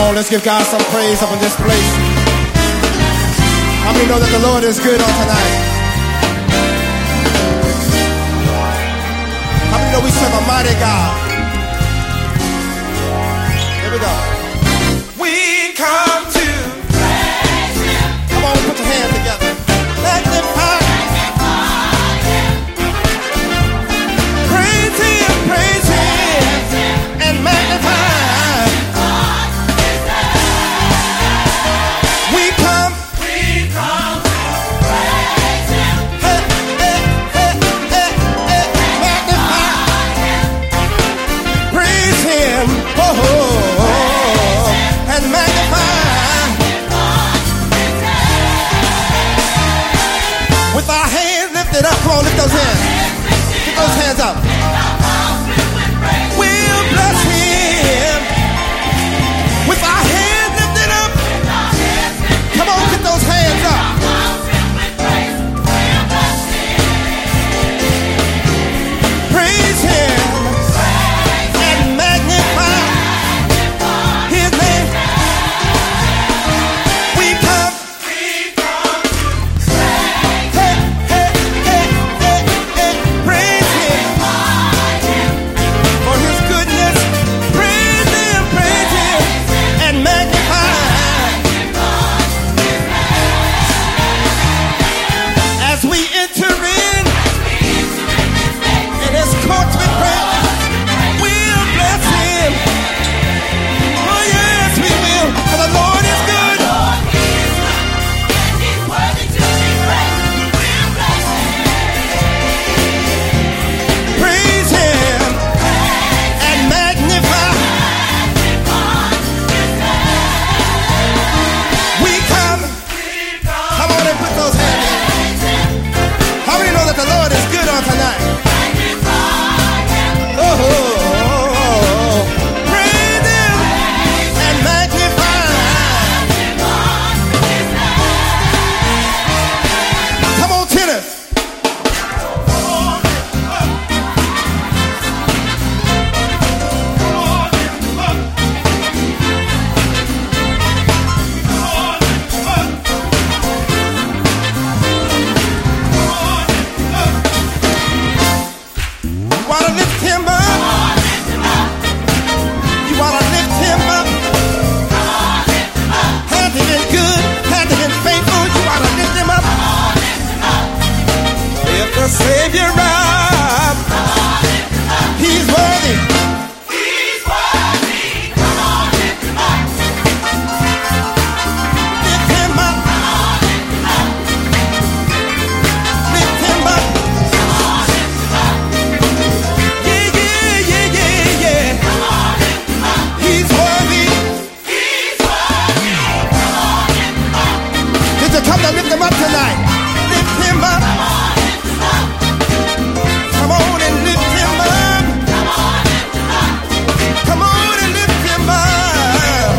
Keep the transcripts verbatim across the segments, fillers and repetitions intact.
on, let's give God some praise up in this place. How many know that the Lord is good on tonight? How many know we serve a mighty God? Here we go. We come to praise Him. Come on, put your hands together. Magnify. Praise Him, praise Him, and magnify. We come. We come to praise Him. Hey, hey, hey, hey, hey, magnify. Praise Him. Oh, oh, oh, and magnify. With our hands lifted up, come on, lift those hands. Lift those hands up. We'll bless Him. With our hands lifted up. Come on, get those hands up. Praise Him and magnify His name. We come. Hey, hey, hey, hey, hey. Praise Him for His goodness. Praise Him, praise Him, and magnify. As we enter in, in His courts with praise, we'll bless Him. Oh yes, we will, for the Lord is good. Praise Him and magnify. We come. Come on and put those hands in. How many know that the Lord is good on tonight? Oh, oh, oh, oh. Praise Him and magnify. Come on, tenor. You wanna lift Him up? You wanna lift Him up? Has He been good? Has He been faithful? You wanna lift Him up? Lift the Savior up. He's worthy. Lift Him up. Lift Him up. Yeah, yeah, yeah, yeah, yeah. He's worthy. Did you come to lift Him up tonight? Lift Him up. Come on and lift Him up. Come on and lift Him up.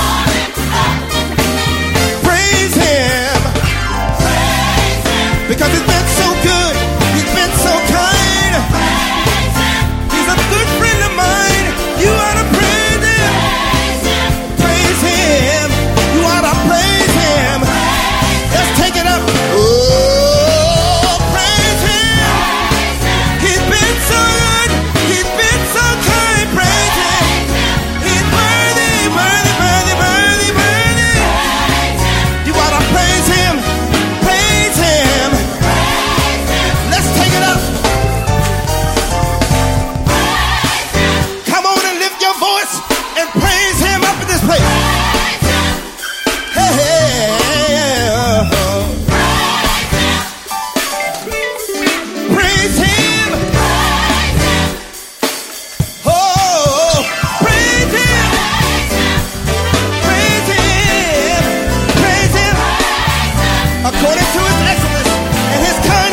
Praise Him. Because He's been so good. He's been so kind. He's a good friend of mine. You ought to praise Him. Praise Him. You ought to praise Him. Let's take it up. Oh, praise Him. He's been so good. He's been so kind. Praise Him. He's worthy, worthy, worthy, worthy, worthy. You ought to praise Him. Praise Him. Let's take it up. Come on and lift your voice and praise Him up in this place. Hey, hey, oh, oh. Praise Him. Oh, praise Him. Praise Him. Praise Him. According to His excellence and His kindness.